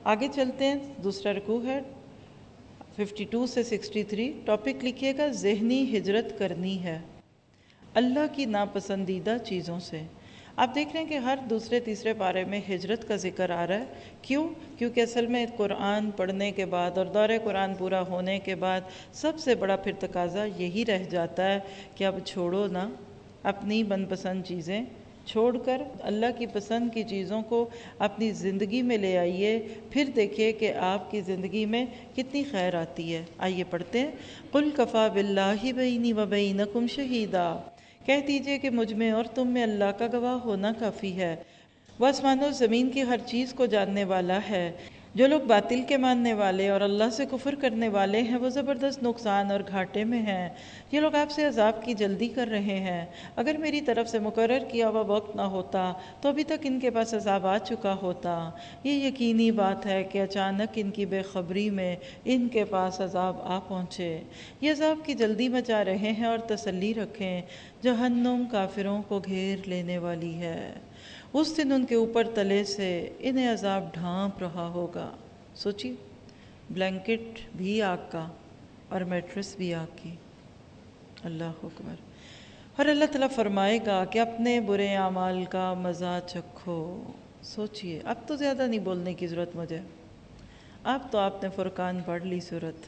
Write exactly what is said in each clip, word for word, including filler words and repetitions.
آگے چلتے ہیں، دوسرا رکوع ہے ففٹی ٹو سے سکسٹی تھری. ٹاپک لکھیے گا ذہنی ہجرت کرنی ہے اللہ کی ناپسندیدہ چیزوں سے. آپ دیکھ رہے ہیں کہ ہر دوسرے تیسرے پارے میں ہجرت کا ذکر آ رہا ہے. کیوں؟ کیونکہ اصل میں قرآن پڑھنے کے بعد اور دور قرآن پورا ہونے کے بعد سب سے بڑا پھر تقاضا یہی رہ جاتا ہے کہ اب چھوڑو نا اپنی من پسند چیزیں، چھوڑ کر اللہ کی پسند کی چیزوں کو اپنی زندگی میں لے آئیے، پھر دیکھیے کہ آپ کی زندگی میں کتنی خیر آتی ہے. آئیے پڑھتے ہیں. قُلْ كَفَى بِاللَّهِ بَيْنِي وَبَيْنَكُمْ شَهِيدًا، کہہ دیجئے کہ مجھ میں اور تم میں اللہ کا گواہ ہونا کافی ہے. وہ آسمان و زمین کی ہر چیز کو جاننے والا ہے. جو لوگ باطل کے ماننے والے اور اللہ سے کفر کرنے والے ہیں وہ زبردست نقصان اور گھاٹے میں ہیں. یہ لوگ آپ سے عذاب کی جلدی کر رہے ہیں. اگر میری طرف سے مقرر کیا ہوا وقت نہ ہوتا تو ابھی تک ان کے پاس عذاب آ چکا ہوتا. یہ یقینی بات ہے کہ اچانک ان کی بے خبری میں ان کے پاس عذاب آ پہنچے. یہ عذاب کی جلدی مچا رہے ہیں اور تسلی رکھیں، جہنم کافروں کو گھیر لینے والی ہے. اس دن ان کے اوپر تلے سے انہیں عذاب ڈھانپ رہا ہوگا. سوچی، بلینکٹ بھی آگ کا اور میٹرس بھی آگ کی. اللہ اکبر. اور اللہ تعالیٰ فرمائے گا کہ اپنے برے اعمال کا مزہ چکھو. سوچئے، اب تو زیادہ نہیں بولنے کی ضرورت مجھے، اب تو آپ نے فرقان پڑھ لی صورت.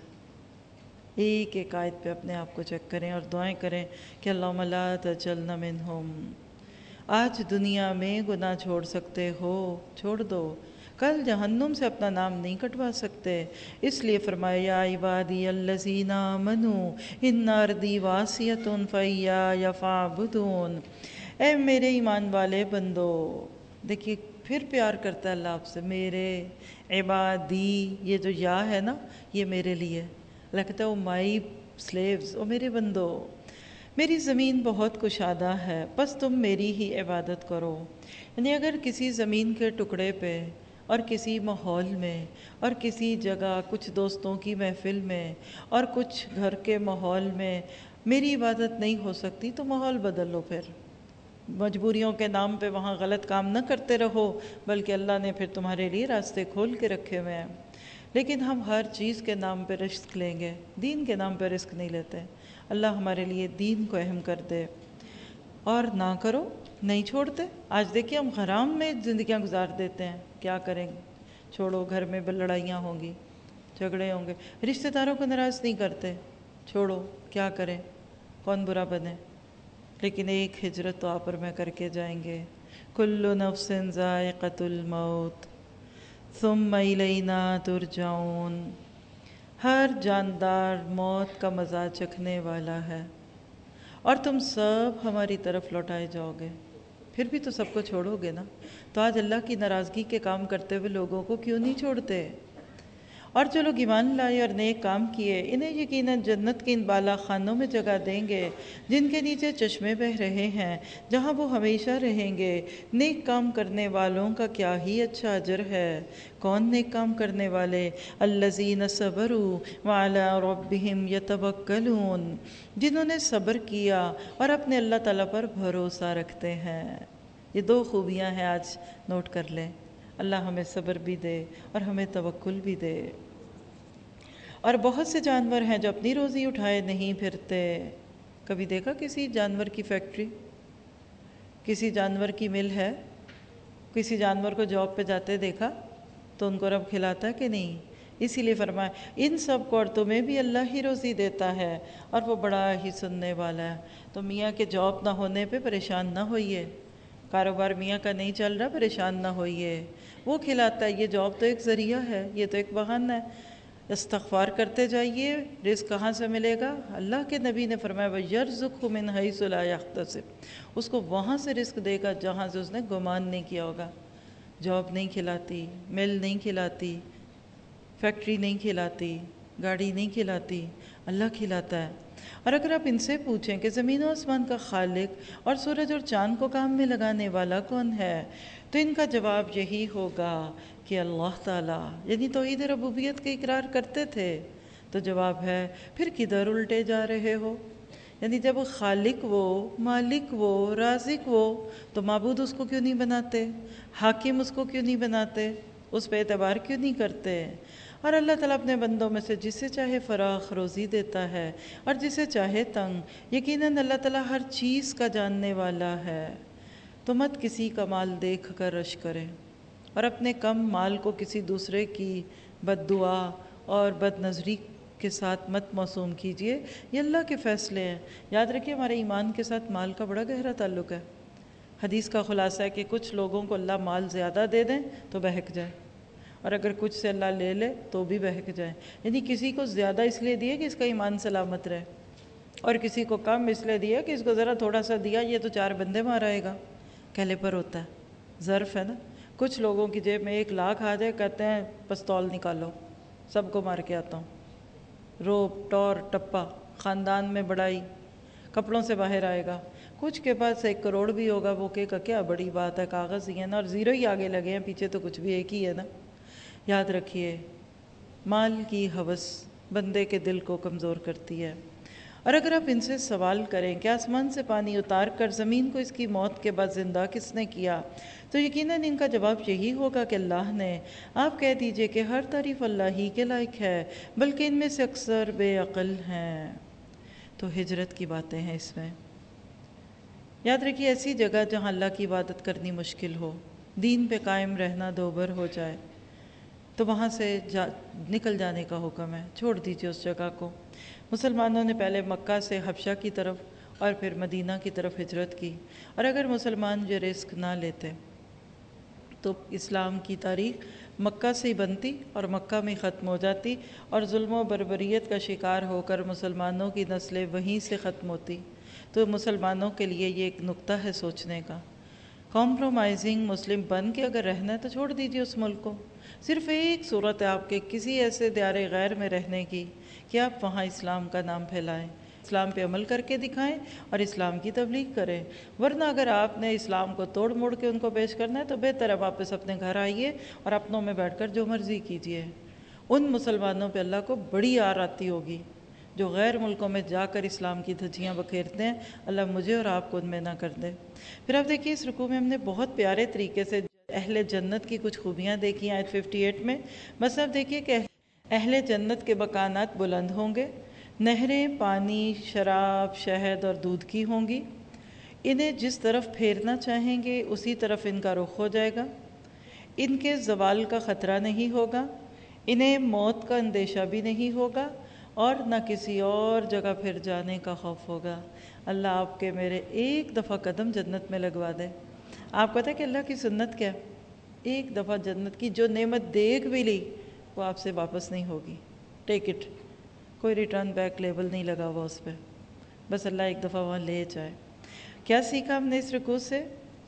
ایک ایک آیت پہ اپنے آپ کو چیک کریں اور دعائیں کریں کہ اللہم لا تجعلنا منہم. آج دنیا میں گناہ چھوڑ سکتے ہو، چھوڑ دو، کل جہنم سے اپنا نام نہیں کٹوا سکتے. اس لیے فرمایا یا عبادی الذین آمنوا ان ارضی واسعۃ فایای فاعبدون. اے میرے ایمان والے بندو، دیکھیے پھر پیار کرتا ہے اللہ آپ سے. میرے عبادی، یہ جو یا ہے نا یہ میرے لیے. اللہ کہتا ہے او مائی سلیوز، او میرے بندو، میری زمین بہت کشادہ ہے بس تم میری ہی عبادت کرو. یعنی اگر کسی زمین کے ٹکڑے پہ اور کسی ماحول میں اور کسی جگہ کچھ دوستوں کی محفل میں اور کچھ گھر کے ماحول میں میری عبادت نہیں ہو سکتی تو ماحول بدل لو. پھر مجبوریوں کے نام پہ وہاں غلط کام نہ کرتے رہو، بلکہ اللہ نے پھر تمہارے لیے راستے کھول کے رکھے ہوئے ہیں. لیکن ہم ہر چیز کے نام پہ رزق لیں گے، دین کے نام پہ رزق نہیں لیتے. اللہ ہمارے لیے دین کو اہم کر دے. اور نہ کرو، نہیں چھوڑتے. آج دیکھیے ہم حرام میں زندگیاں گزار دیتے ہیں. کیا کریں گے؟ چھوڑو، گھر میں لڑائیاں ہوں گی، جھگڑے ہوں گے. رشتہ داروں کو ناراض نہیں کرتے، چھوڑو، کیا کریں، کون برا بنے. لیکن ایک ہجرت تو آپ اور میں کر کے جائیں گے. کل نفس ذائقۃ الموت ثم الینا ترجعون. ہر جاندار موت کا مزہ چکھنے والا ہے اور تم سب ہماری طرف لوٹائے جاؤ گے. پھر بھی تو سب کو چھوڑو گے نا. تو آج اللہ کی ناراضگی کے کام کرتے ہوئے لوگوں کو کیوں نہیں چھوڑتے؟ اور جو لوگ ایمان لائے اور نیک کام کیے انہیں یقیناً جنت کے ان بالا خانوں میں جگہ دیں گے جن کے نیچے چشمے بہہ رہے ہیں، جہاں وہ ہمیشہ رہیں گے. نیک کام کرنے والوں کا کیا ہی اچھا اجر ہے. کون نیک کام کرنے والے؟ الذین صبروا وعلی ربہم یتوکلون، جنہوں نے صبر کیا اور اپنے اللہ تعالیٰ پر بھروسہ رکھتے ہیں. یہ دو خوبیاں ہیں، آج نوٹ کر لیں. اللہ ہمیں صبر بھی دے اور ہمیں توکل بھی دے. اور بہت سے جانور ہیں جو اپنی روزی اٹھائے نہیں پھرتے. کبھی دیکھا کسی جانور کی فیکٹری، کسی جانور کی مل ہے، کسی جانور کو جاب پہ جاتے دیکھا تو ان کو رب کھلاتا ہے کہ نہیں؟ اسی لیے فرمایا ان سب کو اور تمہیں بھی اللہ ہی روزی دیتا ہے اور وہ بڑا ہی سننے والا ہے. تو میاں کے جاب نہ ہونے پہ پریشان نہ ہوئیے، کاروبار میاں کا نہیں چل رہا پریشان نہ ہوئیے، وہ کھلاتا ہے. یہ جاب تو ایک ذریعہ ہے، یہ تو ایک بہانہ ہے. استغفار کرتے جائیے. رزق کہاں سے ملے گا؟ اللہ کے نبی نے فرمایا وَيَرْزُقْهُ مِنْ حَيْثُ لَا يَحْتَسِبُ، اس کو وہاں سے رزق دے گا جہاں سے اس نے گمان نہیں کیا ہوگا. جاب نہیں کھلاتی، مل نہیں کھلاتی، فیکٹری نہیں کھلاتی، گاڑی نہیں کھلاتی، اللہ کھلاتا ہے. اور اگر آپ ان سے پوچھیں کہ زمین و آسمان کا خالق اور سورج اور چاند کو کام میں لگانے والا کون ہے، تو ان کا جواب یہی ہوگا کہ اللہ تعالیٰ، یعنی توحید ربوبیت کا اقرار کرتے تھے. تو جواب ہے پھر کدھر الٹے جا رہے ہو؟ یعنی جب خالق وہ، مالک وہ، رازق وہ، تو معبود اس کو کیوں نہیں بناتے؟ حاکم اس کو کیوں نہیں بناتے؟ اس پہ اعتبار کیوں نہیں کرتے؟ اور اللہ تعالیٰ اپنے بندوں میں سے جسے چاہے فراخ روزی دیتا ہے اور جسے چاہے تنگ۔ یقیناً اللہ تعالیٰ ہر چیز کا جاننے والا ہے۔ تو مت کسی کا مال دیکھ کر رش کرے اور اپنے کم مال کو کسی دوسرے کی بد دعا اور بد نظری کے ساتھ مت موسوم کیجیے، یہ اللہ کے فیصلے ہیں۔ یاد رکھیے ہمارے ایمان کے ساتھ مال کا بڑا گہرا تعلق ہے۔ حدیث کا خلاصہ ہے کہ کچھ لوگوں کو اللہ مال زیادہ دے دیں تو بہک جائے، اور اگر کچھ سے اللہ لے لے تو بھی بہک جائے۔ یعنی کسی کو زیادہ اس لیے دیا کہ اس کا ایمان سلامت رہے، اور کسی کو کم اس لیے دیا کہ اس کو ذرا تھوڑا سا دیا یہ تو چار بندے مار آئے گا۔ کہلے پر ہوتا ہے، ظرف ہے نا۔ کچھ لوگوں کی جیب میں ایک لاکھ آ جائے، کہتے ہیں پستول نکالو سب کو مار کے آتا ہوں، روب ٹور ٹپا، خاندان میں بڑائی، کپڑوں سے باہر آئے گا۔ کچھ کے پاس ایک کروڑ بھی ہوگا، وہ کہے گا کیا بڑی بات ہے، کاغذ ہی ہے نا، اور زیرو ہی آگے لگے ہیں، پیچھے تو کچھ بھی ایک ہی ہے نا۔ یاد رکھیے مال کی ہوس بندے کے دل کو کمزور کرتی ہے۔ اور اگر آپ ان سے سوال کریں کہ آسمان سے پانی اتار کر زمین کو اس کی موت کے بعد زندہ کس نے کیا، تو یقیناً ان کا جواب یہی ہوگا کہ اللہ نے۔ آپ کہہ دیجئے کہ ہر تعریف اللہ ہی کے لائق ہے، بلکہ ان میں سے اکثر بے عقل ہیں۔ تو ہجرت کی باتیں ہیں اس میں۔ یاد رکھیے ایسی جگہ جہاں اللہ کی عبادت کرنی مشکل ہو، دین پہ قائم رہنا دوبھر ہو جائے، تو وہاں سے جا نکل جانے کا حکم ہے، چھوڑ دیجئے اس جگہ کو۔ مسلمانوں نے پہلے مکہ سے حبشہ کی طرف اور پھر مدینہ کی طرف ہجرت کی، اور اگر مسلمان یہ رسک نہ لیتے تو اسلام کی تاریخ مکہ سے ہی بنتی اور مکہ میں ختم ہو جاتی، اور ظلم و بربریت کا شکار ہو کر مسلمانوں کی نسلیں وہیں سے ختم ہوتی۔ تو مسلمانوں کے لیے یہ ایک نقطہ ہے سوچنے کا۔ کمپرومائزنگ مسلم بن کے اگر رہنا ہے تو چھوڑ دیجئے اس ملک کو۔ صرف ایک صورت ہے آپ کے کسی ایسے دیار غیر میں رہنے کی کہ آپ وہاں اسلام کا نام پھیلائیں، اسلام پہ عمل کر کے دکھائیں اور اسلام کی تبلیغ کریں۔ ورنہ اگر آپ نے اسلام کو توڑ موڑ کے ان کو پیش کرنا ہے تو بہتر ہے واپس اپنے گھر آئیے اور اپنوں میں بیٹھ کر جو مرضی کیجیے۔ ان مسلمانوں پہ اللہ کو بڑی آر آتی ہوگی جو غیر ملکوں میں جا کر اسلام کی دھجیاں بکھیرتے ہیں۔ اللہ مجھے اور آپ کو ان میں نہ کر دے۔ پھر آپ دیکھیے اس رکوع میں ہم نے بہت پیارے طریقے سے اہل جنت کی کچھ خوبیاں دیکھی آیت اٹھاون میں۔ بس آپ دیکھیے کہ اہل جنت کے مکانات بلند ہوں گے، نہریں پانی، شراب، شہد اور دودھ کی ہوں گی، انہیں جس طرف پھیرنا چاہیں گے اسی طرف ان کا رخ ہو جائے گا، ان کے زوال کا خطرہ نہیں ہوگا، انہیں موت کا اندیشہ بھی نہیں ہوگا اور نہ کسی اور جگہ پھر جانے کا خوف ہوگا۔ اللہ آپ کے میرے ایک دفعہ قدم جنت میں لگوا دے۔ آپ پتہ ہے کہ اللہ کی سنت کیا؟ ایک دفعہ جنت کی جو نعمت دیکھ بھی لی وہ آپ سے واپس نہیں ہوگی۔ ٹیک اٹ، کوئی ریٹرن بیک لیبل نہیں لگا ہوا اس پہ، بس اللہ ایک دفعہ وہاں لے جائے۔ کیا سیکھا ہم نے اس رکوع سے؟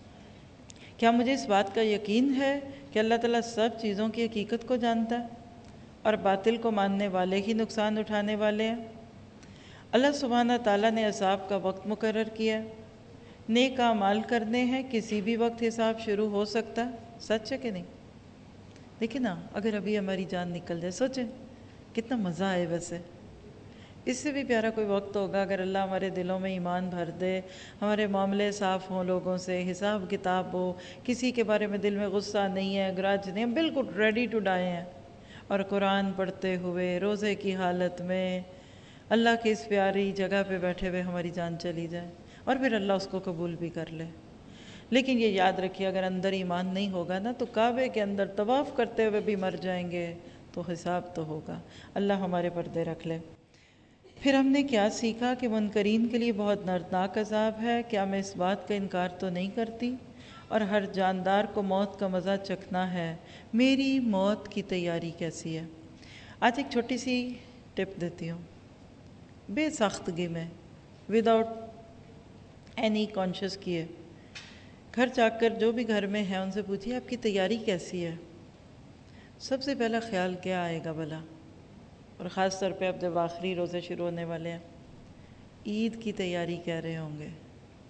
کیا مجھے اس بات کا یقین ہے کہ اللہ تعالیٰ سب چیزوں کی حقیقت کو جانتا ہے اور باطل کو ماننے والے ہی نقصان اٹھانے والے ہیں؟ اللہ سبحانہ تعالیٰ نے حساب کا وقت مقرر کیا، نیک اعمال کرنے ہیں، کسی بھی وقت حساب شروع ہو سکتا ہے۔ سچ ہے کہ نہیں؟ دیکھیں نا، اگر ابھی ہماری جان نکل جائے، سوچیں کتنا مزہ آئے۔ ویسے اس سے بھی پیارا کوئی وقت ہوگا اگر اللہ ہمارے دلوں میں ایمان بھر دے، ہمارے معاملے صاف ہوں، لوگوں سے حساب کتاب ہو، کسی کے بارے میں دل میں غصہ نہیں ہے، گرج نہیں ہے، بالکل ریڈی ٹو ڈائی ہیں، اور قرآن پڑھتے ہوئے روزے کی حالت میں اللہ کی اس پیاری جگہ پہ بیٹھے ہوئے ہماری جان چلی جائے، اور پھر اللہ اس کو قبول بھی کر لے۔ لیکن یہ یاد رکھیے اگر اندر ایمان نہیں ہوگا نا تو کعبے کے اندر طواف کرتے ہوئے بھی مر جائیں گے تو حساب تو ہوگا۔ اللہ ہمارے پردے رکھ لے۔ پھر ہم نے کیا سیکھا کہ منکرین کے لیے بہت دردناک عذاب ہے۔ کیا میں اس بات کا انکار تو نہیں کرتی، اور ہر جاندار کو موت کا مزہ چکھنا ہے، میری موت کی تیاری کیسی ہے؟ آج ایک چھوٹی سی ٹپ دیتی ہوں، بے ساختگی میں، وداؤٹ اینی کانشیس کیے، گھر جا کر جو بھی گھر میں ہیں ان سے پوچھیے آپ کی تیاری کیسی ہے؟ سب سے پہلا خیال کیا آئے گا بھلا؟ اور خاص طور پہ اب جب آخری روزے شروع ہونے والے ہیں، عید کی تیاری کہہ رہے ہوں گے،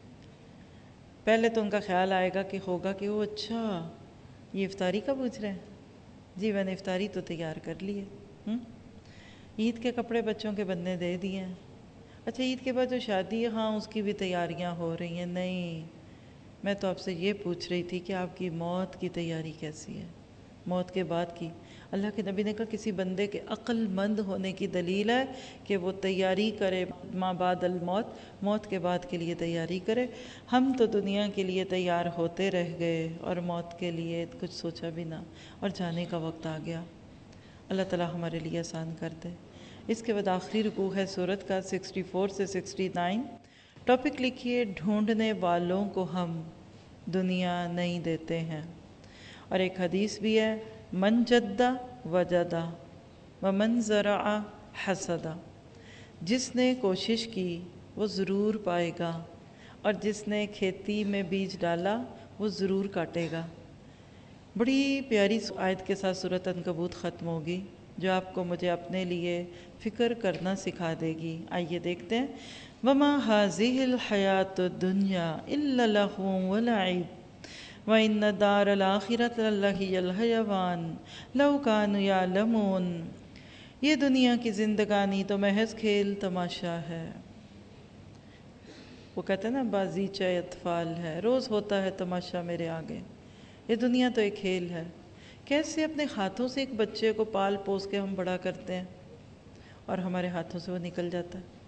پہلے تو ان کا خیال آئے گا کہ ہوگا کہ وہ اچھا یہ افطاری کا پوچھ رہے ہیں، جی میں نے افطاری تو تیار کر لی ہے، عید کے کپڑے بچوں کے بننے دے دیے ہیں، اچھا عید کے بعد جو شادی ہے ہاں اس کی بھی تیاریاں ہو رہی ہیں، نہیں میں تو آپ سے یہ پوچھ رہی تھی کہ آپ کی موت کی تیاری کیسی ہے؟ موت کے بعد کی۔ اللہ کے نبی نے کہا کسی بندے کے عقل مند ہونے کی دلیل ہے کہ وہ تیاری کرے ما بعد الموت، موت کے بعد کے لیے تیاری کرے۔ ہم تو دنیا کے لیے تیار ہوتے رہ گئے اور موت کے لیے کچھ سوچا بھی نہ، اور جانے کا وقت آ گیا۔ اللہ تعالیٰ ہمارے لیے آسان کر دے۔ اس کے بعد آخری رکوع ہے سورت کا سکسٹی فور سے سکسٹی نائن۔ ٹاپک لکھیے ڈھونڈنے والوں کو ہم دنیا نہیں دیتے ہیں۔ اور ایک حدیث بھی ہے، من جدہ وجدہ ومن زرع حسدہ، جس نے کوشش کی وہ ضرور پائے گا، اور جس نے کھیتی میں بیج ڈالا وہ ضرور کاٹے گا۔ بڑی پیاری آیت کے ساتھ سورۃ عنکبوت ختم ہوگی، جو آپ کو مجھے اپنے لیے فکر کرنا سکھا دے گی۔ آئیے دیکھتے ہیں۔ وَمَا هَذِهِ الْحَيَاةُ الدُّنْيَا إِلَّا لَهْوٌ وَلَعِبٌ وَإِنَّ الدَّارَ الْآخِرَةَ لَهِيَ الْحَيَوَانُ لَوْ كَانُوا يَعْلَمُونَ۔ یہ دنیا کی زندگانی تو محض کھیل تماشا ہے۔ وہ کہتے ہیں نا بازیچہ اطفال ہے، روز ہوتا ہے تماشا میرے آگے۔ یہ دنیا تو ایک کھیل ہے۔ کیسے اپنے ہاتھوں سے ایک بچے کو پال پوس کے ہم بڑا کرتے ہیں اور ہمارے ہاتھوں سے وہ نکل جاتا ہے۔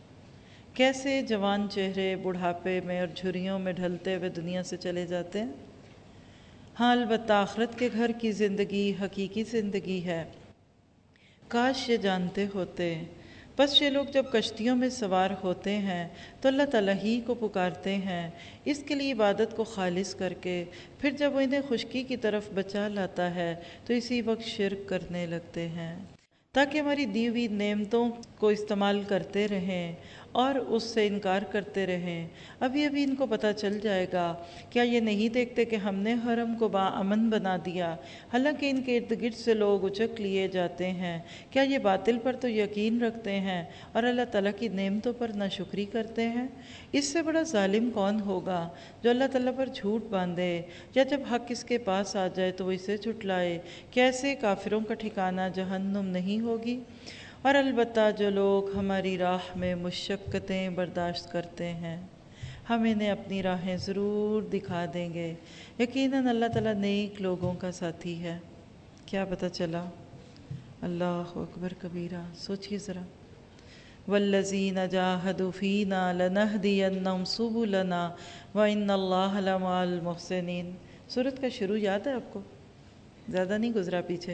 کیسے جوان چہرے بڑھاپے میں اور جھریوں میں ڈھلتے ہوئے دنیا سے چلے جاتے ہیں۔ ہاں البتہ آخرت کے گھر کی زندگی حقیقی زندگی ہے۔ کاش یہ جانتے ہوتے۔ بس یہ لوگ جب کشتیوں میں سوار ہوتے ہیں تو اللہ تعالیٰ ہی کو پکارتے ہیں، اس کے لیے عبادت کو خالص کر کے، پھر جب وہ انہیں خشکی کی طرف بچا لاتا ہے تو اسی وقت شرک کرنے لگتے ہیں، تاکہ ہماری دی ہوئی نعمتوں کو استعمال کرتے رہیں اور اس سے انکار کرتے رہیں۔ ابھی ابھی ان کو پتہ چل جائے گا، کیا یہ نہیں دیکھتے کہ ہم نے حرم کو باامن بنا دیا، حالانکہ ان کے ارد گرد سے لوگ اچک لیے جاتے ہیں۔ کیا یہ باطل پر تو یقین رکھتے ہیں اور اللہ تعالیٰ کی نعمتوں پر ناشکری کرتے ہیں؟ اس سے بڑا ظالم کون ہوگا جو اللہ تعالیٰ پر جھوٹ باندھے، یا جب حق اس کے پاس آ جائے تو وہ اسے جھٹلائے۔ کیسے کافروں کا ٹھکانہ جہنم نہیں ہوگی؟ اور البتہ جو لوگ ہماری راہ میں مشقتیں برداشت کرتے ہیں ہم انہیں اپنی راہیں ضرور دکھا دیں گے۔ یقیناً اللہ تعالیٰ نیک لوگوں کا ساتھی ہے۔ کیا پتہ چلا؟ اللہ اکبر کبیرہ، سوچئے ذرا۔ وَالَّذِينَ جَاهَدُوا فِينَا لَنَهْدِيَنَّهُمْ سُبُلَنَا وَإِنَّ اللَّهَ لَمَعَ الْمُحْسِنِينَ۔ سورت کا شروع یاد ہے آپ کو؟ زیادہ نہیں گزرا پیچھے۔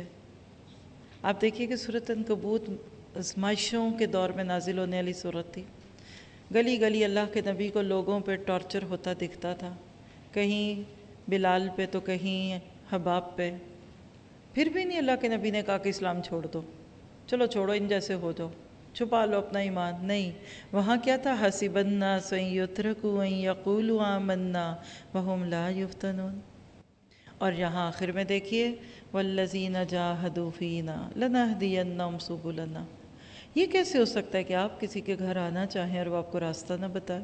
آپ دیکھیے کہ سورۃ عنکبوت آزمائشوں کے دور میں نازل ہونے والی سورت تھی۔ گلی گلی اللہ کے نبی کو لوگوں پہ ٹارچر ہوتا دکھتا تھا، کہیں بلال پہ تو کہیں حباب پہ۔ پھر بھی نہیں اللہ کے نبی نے کہا کہ اسلام چھوڑ دو، چلو چھوڑو ان جیسے ہو جاؤ، چھپا لو اپنا ایمان۔ نہیں، وہاں کیا تھا؟ حَسِبَ النَّاسُ أَن يُتْرَكُوا أَن يَقُولُوا آمَنَّا وَهُمْ لَا يُفْتَنُونَ۔ اور یہاں آخر میں دیکھیے وَالَّذِينَ جَاهَدُوا فِينَا لَنَهْدِيَنَّهُمْ سُبُلَنَا۔ یہ کیسے ہو سکتا ہے کہ آپ کسی کے گھر آنا چاہیں اور وہ آپ کو راستہ نہ بتائے؟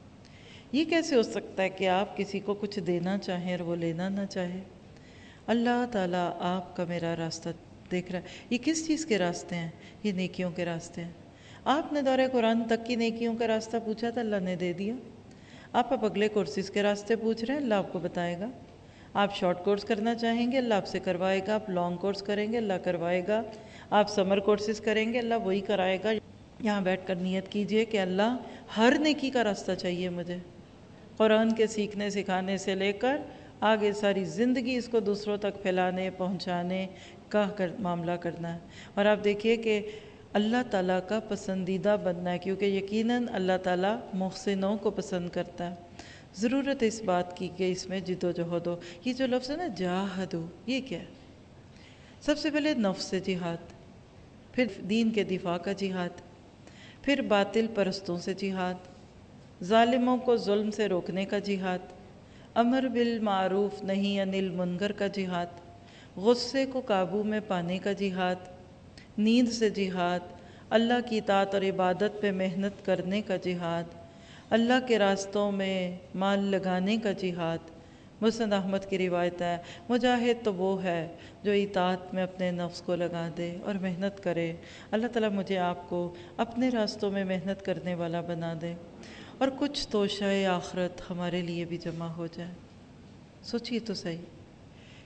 یہ کیسے ہو سکتا ہے کہ آپ کسی کو کچھ دینا چاہیں اور وہ لینا نہ چاہے؟ اللہ تعالیٰ آپ کا میرا راستہ دیکھ رہا ہے۔ یہ کس چیز کے راستے ہیں؟ یہ نیکیوں کے راستے ہیں۔ آپ نے دورہ قرآن تک کی نیکیوں کا راستہ پوچھا تھا، اللہ نے دے دیا۔ آپ اب اگلے کورسز کے راستے پوچھ رہے ہیں، اللہ آپ کو بتائے گا۔ آپ شارٹ کورس کرنا چاہیں گے، اللہ آپ سے کروائے گا۔ آپ لانگ کورس کریں گے، اللہ کروائے گا۔ آپ سمر کورسز کریں گے، اللہ وہی کرائے گا۔ یہاں بیٹھ کر نیت کیجئے کہ اللہ ہر نیکی کا راستہ چاہیے مجھے، قرآن کے سیکھنے سکھانے سے لے کر آگے ساری زندگی اس کو دوسروں تک پھیلانے پہنچانے کا معاملہ کرنا ہے۔ اور آپ دیکھیے کہ اللہ تعالیٰ کا پسندیدہ بننا ہے، کیونکہ یقیناً اللہ تعالیٰ محسنوں کو پسند کرتا ہے۔ ضرورت اس بات کی کہ اس میں جد و جہد ہو۔ یہ جو لفظ ہے نا جاہدو، یہ کیا ہے؟ سب سے پہلے نفس سے جہاد، پھر دین کے دفاع کا جہاد، پھر باطل پرستوں سے جہاد، ظالموں کو ظلم سے روکنے کا جہاد، امر بالمعروف نہی عن المنکر کا جہاد، غصے کو قابو میں پانے کا جہاد، نیند سے جہاد، اللہ کی اطاعت اور عبادت پہ محنت کرنے کا جہاد، اللہ کے راستوں میں مال لگانے کا جہاد۔ مسند احمد کی روایت ہے، مجاہد تو وہ ہے جو اطاعت میں اپنے نفس کو لگا دے اور محنت کرے۔ اللہ تعالیٰ مجھے آپ کو اپنے راستوں میں محنت کرنے والا بنا دے، اور کچھ توشہ آخرت ہمارے لیے بھی جمع ہو جائے۔ سوچیے تو صحیح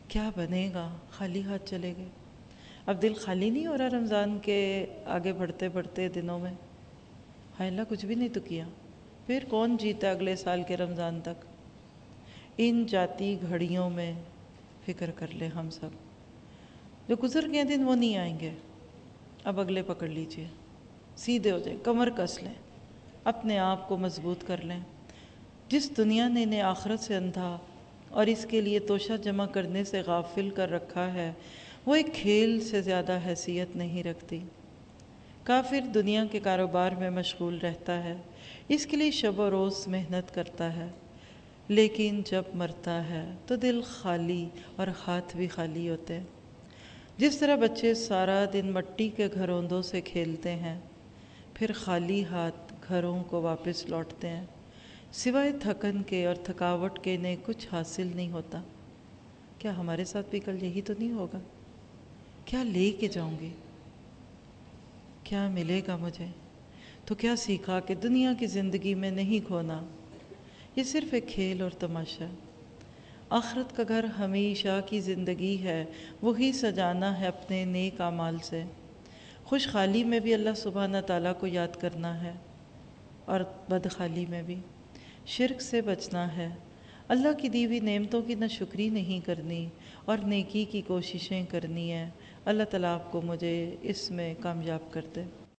کیا بنے گا؟ خالی ہاتھ چلے گئے۔ اب دل خالی نہیں ہو رہا رمضان کے آگے بڑھتے بڑھتے دنوں میں؟ ہائے اللہ کچھ بھی نہیں تو کیا، پھر کون جیتا اگلے سال کے رمضان تک؟ ان جاتی گھڑیوں میں فکر کر لیں ہم سب، جو گزر گئے دن وہ نہیں آئیں گے، اب اگلے پکڑ لیجئے، سیدھے ہو جائیں، کمر کس لیں، اپنے آپ کو مضبوط کر لیں۔ جس دنیا نے انہیں آخرت سے اندھا اور اس کے لیے توشہ جمع کرنے سے غافل کر رکھا ہے، وہ ایک کھیل سے زیادہ حیثیت نہیں رکھتی۔ کافر دنیا کے کاروبار میں مشغول رہتا ہے، اس کے لیے شب و روز محنت کرتا ہے، لیکن جب مرتا ہے تو دل خالی اور ہاتھ بھی خالی ہوتے ہیں۔ جس طرح بچے سارا دن مٹی کے گھروندوں سے کھیلتے ہیں، پھر خالی ہاتھ گھروں کو واپس لوٹتے ہیں، سوائے تھکن کے اور تھکاوٹ کے انہیں کچھ حاصل نہیں ہوتا۔ کیا ہمارے ساتھ بھی کل یہی تو نہیں ہوگا؟ کیا لے کے جاؤں گی؟ کیا ملے گا مجھے؟ تو کیا سیکھا کہ دنیا کی زندگی میں نہیں کھونا، یہ صرف ایک کھیل اور تماشا۔ آخرت کا گھر ہمیشہ کی زندگی ہے، وہی سجانا ہے اپنے نیک اعمال سے۔ خوشحالی میں بھی اللہ سبحانہ تعالیٰ کو یاد کرنا ہے، اور بدحالی میں بھی۔ شرک سے بچنا ہے، اللہ کی دی ہوئی نعمتوں کی ناشکری نہیں کرنی، اور نیکی کی کوششیں کرنی ہیں۔ اللہ تعالیٰ آپ کو مجھے اس میں کامیاب کر دے۔